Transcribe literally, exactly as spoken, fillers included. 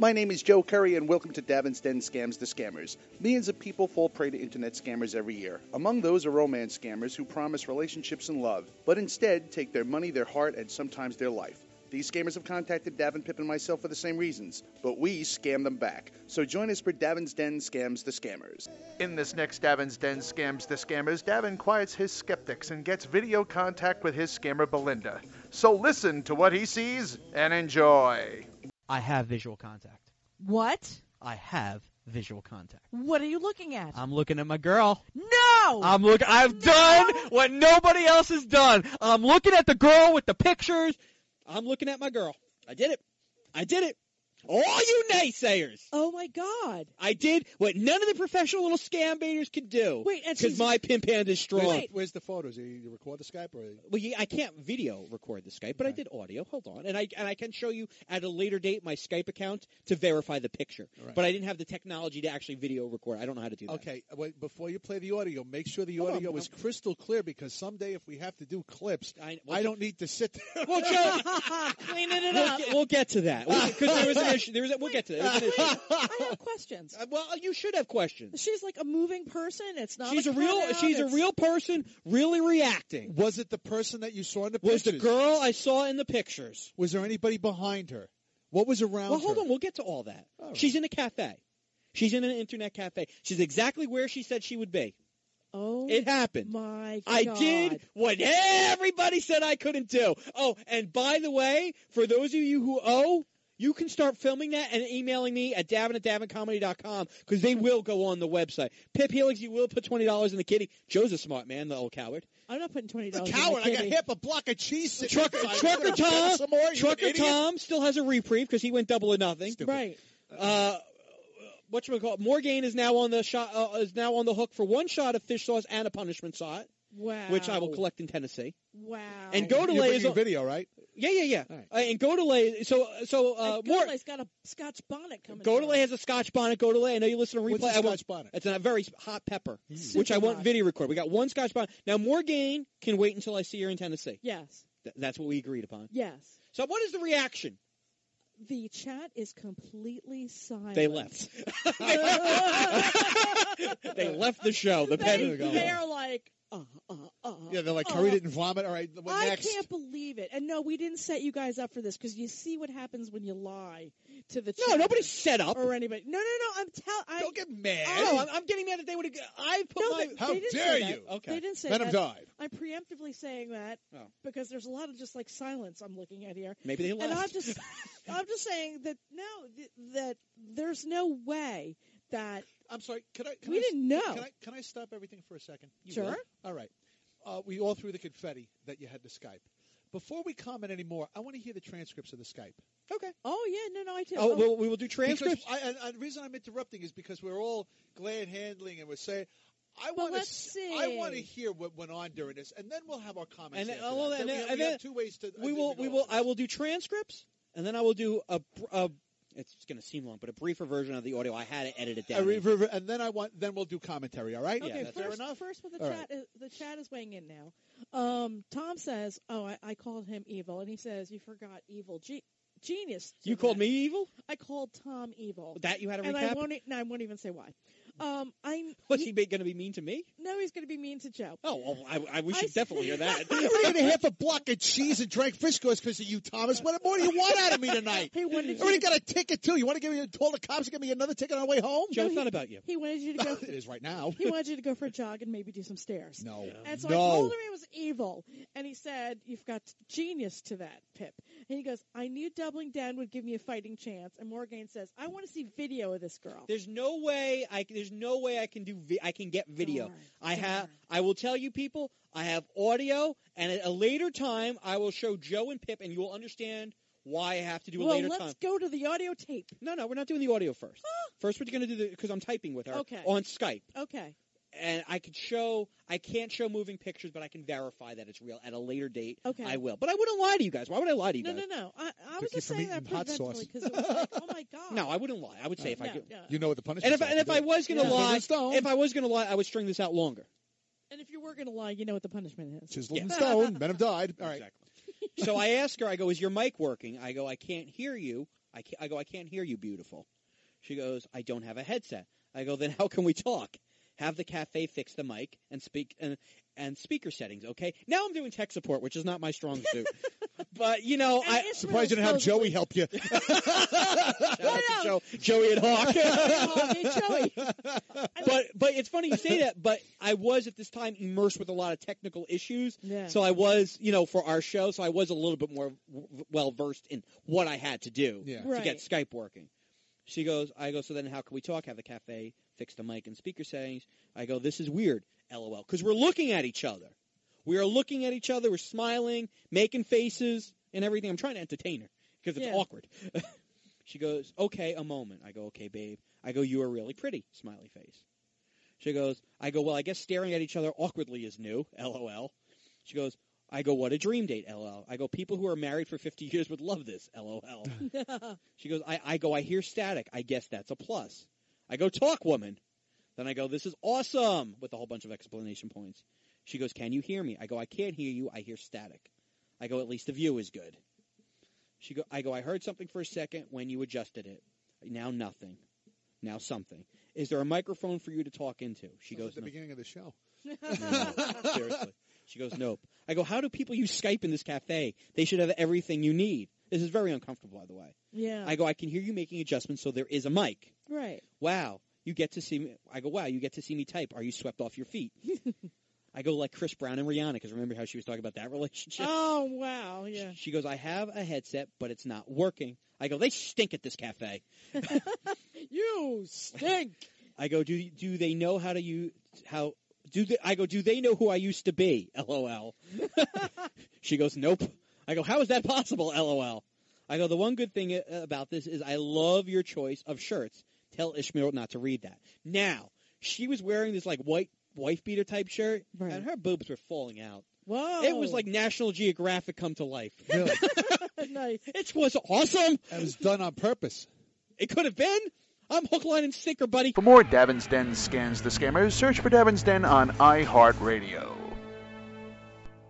My name is Joe Curry, and welcome to Davin's Den Scams the Scammers. Millions of people fall prey to internet scammers every year. Among those are romance scammers who promise relationships and love, but instead take their money, their heart, and sometimes their life. These scammers have contacted Davin, Pip, and myself for the same reasons, but we scam them back. So join us for Davin's Den Scams the Scammers. In this next Davin's Den Scams the Scammers, Davin quiets his skeptics and gets video contact with his scammer Belinda. So listen to what he sees and enjoy. I have visual contact. What? I have visual contact. What are you looking at? I'm looking at my girl. No! I'm look. I've No! done what nobody else has done. I'm looking at the girl with the pictures. I'm looking at my girl. I did it. I did it. All you naysayers. Oh, my God. I did what none of the professional little scam baiters could do. Wait, and because she's... my pimp hand is strong. Wait. Where's the photos? You, you record the Skype? Or... Well, yeah, I can't video record the Skype, but Okay. I did audio. Hold on. And I and I can show you at a later date my Skype account to verify the picture. Right. But I didn't have the technology to actually video record. I don't know how to do that. Okay, wait, before you play the audio, make sure the Hold audio on, is I'm- crystal clear, because someday if we have to do clips, I- I, well, don't need to sit there. Well, Joe, Cleaning it we'll up. get, we'll get to that because there was an issue. There was a, we'll get to that. There was an issue. I have questions. Uh, well, you should have questions. She's like a moving person. It's not She's a a real. cutout. She's a It's- real person, really reacting. Was it the person that you saw in the Was pictures? the girl I saw in the pictures? Was there anybody behind her? What was around Well, hold her? on. We'll get to all that. All right. She's in a cafe. She's in an internet cafe. She's exactly where she said she would be. Oh, It happened. my I God. did what everybody said I couldn't do. Oh, and by the way, for those of you who owe, you can start filming that and emailing me at davin at davin comedy dot com because they will go on the website. Pip Helix, you will put twenty dollars in the kitty. Joe's a smart man, the old coward. I'm not putting twenty The dollars coward! in I got the half a block of cheese sitting Trucker, inside. Trucker You gonna Tom, get some more, you Trucker an idiot? Tom still has a reprieve because he went double or nothing. Stupid. Right. Uh, what you call it? Morgaine is now on the shot. Uh, is now on the hook for one shot of fish sauce and a punishment shot, Wow. which I will collect in Tennessee. Wow. And You're Godele bringing is a a- video, right? Yeah, yeah, yeah. All right. Uh, and Godele. So, so uh, And more. Godele's got a Scotch bonnet coming. Godele through. has a Scotch bonnet. Godele. I know you listen to replay. What's a I won't- Scotch bonnet? It's a very hot pepper, Super which I won't hot. video record. We got one Scotch bonnet. Now Morgaine can wait until I see her in Tennessee. Yes. Th- that's what we agreed upon. Yes. So, what is the reaction? The chat is completely silent. They left. They left the show. The They, pen. go. they are like, uh, uh, uh. Yeah, they're like, uh, Curry didn't vomit. All right, what I next? can't believe it. And no, we didn't set you guys up for this because you see what happens when you lie to the No, chat nobody's set up. or anybody. No, no, no. I'm tell. Don't get mad. No, I'm, I'm getting mad that they would have. I put No, my. they- How they didn't dare say you? that. Okay. They didn't say Let him that. died. I'm preemptively saying that Oh. because there's a lot of just like silence I'm looking at here. Maybe they left. And I'm just, I'm just saying that no, th- that there's no way that I'm sorry. Can I? Can We I, didn't know. Can I? Can I stop everything for a second? You sure. will. All right. Uh, we all threw the confetti that you had to Skype. Before we comment anymore, I want to hear the transcripts of the Skype. Okay. Oh yeah, no, no, I do. Oh, we'll, we will do transcripts. Because I, and, and the reason I'm interrupting is because we're all glad handling and we're saying, I Well, want let's to, I see. want to hear what went on during this, and then we'll have our comments. And then- after oh, well, that. and Then then- we, and we then have two ways to. we uh, will. to We go will. over I this. will do transcripts, and then I will do a. br- a it's going to seem long, but a briefer version of the audio. I had to edit it A down. re- re- re- and then I want. Then we'll do commentary. All right? Yeah, Okay, that's fair first, enough. first with the All chat, is, the chat is weighing in now. Um, Tom says, "Oh, I, I called him evil," and he says, "You forgot evil Ge- genius." You to called that. me evil? I called Tom evil. That you had a and recap? I won't. e- No, I won't even say why. Um, I Was he going to be mean to me? no, he's going to be mean to Joe. Oh, well, I, I, we I should s- definitely hear that. I ate a half a block of cheese and drank fish sauce because of you, Thomas. What more do you want out of me tonight? He wanted I already you to, got a ticket too. You want to give me call the cops and give me another ticket on the way home? Joe, it's he- not about you. he wanted you to go. it is right now. He wanted you to go for a jog and maybe do some stairs. No, And so no. I told him it was evil, and he said, "You've got genius to that, Pip." And he goes, "I knew doubling down would give me a fighting chance." And Morgaine says, "I want to see video of this girl." There's no way I there's no way I can do vi- I can get video. Darn, I have darn. I will tell you people, I have audio, and at a later time I will show Joe and Pip, and you will understand why I have to do a well, later let's time. go to the audio tape. No, no, we're not doing the audio first. First, we're going to do the because I'm typing with her Okay. on Skype, Okay. and I could show. I can't show moving pictures, but I can verify that it's real at a later date. Okay. I will, but I wouldn't lie to you guys. Why would I lie to you No, guys? no, no. I, I To was keep just from saying that eating hot sauce. because it was like, oh my god. No, I wouldn't lie. I would say if I No, could. no. You know what the punishment And if I, and if I was going to Yeah. lie, Stone. if I was going to lie, I would string this out longer. And if you were going to lie, you know what the punishment is. Chisel Yeah. and stone, men have died. All right. Exactly. So I asked her, I go, is your mic working? I go, I can't hear you. I, can't, I go, I can't hear you, beautiful. She goes, I don't have a headset. I go, then how can we talk? Have the cafe fix the mic and speak and, and speaker settings, okay? Now I'm doing tech support, which is not my strong suit. But, you know, And I... Israel Surprised you didn't have Joey help you. Shout out to Joe, Joey and Hawk. Hey, Joey. But but it's funny you say that, but I was at this time immersed with a lot of technical issues. Yeah. So I was, you know, for our show, so I was a little bit more w- well-versed in what I had to do Yeah. to Right. get Skype working. She goes, I go, so then how can we talk? Have the cafe fix the mic and speaker settings. I go, this is weird, LOL, because we're looking at each other. We are looking at each other. We're smiling, making faces and everything. I'm trying to entertain her because it's Yeah. awkward. She goes, okay, a moment. I go, okay, babe. I go, you are really pretty, smiley face. She goes, I go, well, I guess staring at each other awkwardly is new, LOL. She goes, I go, what a dream date, LOL. I go, people who are married for fifty years would love this, LOL. She goes, I, I go, I hear static. I guess that's a plus. I go, talk, woman. Then I go, this is awesome, with a whole bunch of exclamation points. She goes, can you hear me? I go, I can't hear you. I hear static. I go, at least the view is good. She go, I go, I heard something for a second when you adjusted it. Now nothing. Now something. Is there a microphone for you to talk into? She That was goes, at the no. beginning of the show. No, seriously. She goes, nope. I go, how do people use Skype in this cafe? They should have everything you need. This is very uncomfortable, by the way. Yeah. I go, I can hear you making adjustments, so there is a mic. Right. Wow. You get to see me. I go, wow, you get to see me type. Are you swept off your feet? I go like Chris Brown and Rihanna, because remember how she was talking about that relationship? Oh, wow. Yeah. She goes, I have a headset, but it's not working. I go, they stink at this cafe. You stink. I go, do do they know how to use how do they? I go, do they know who I used to be? LOL. She goes, nope. I go, how is that possible? LOL. I go, the one good thing about this is I love your choice of shirts. Tell Ishmael not to read that. Now, she was wearing this like white wife beater type shirt, Right. and her boobs were falling out. Whoa. It was like National Geographic come to life. Really? nice. It was awesome. That was done on purpose. It could have been. I'm hook, line, and sinker, buddy. For more Davin's Den Scans the Scammers, search for Davin's Den on iHeartRadio.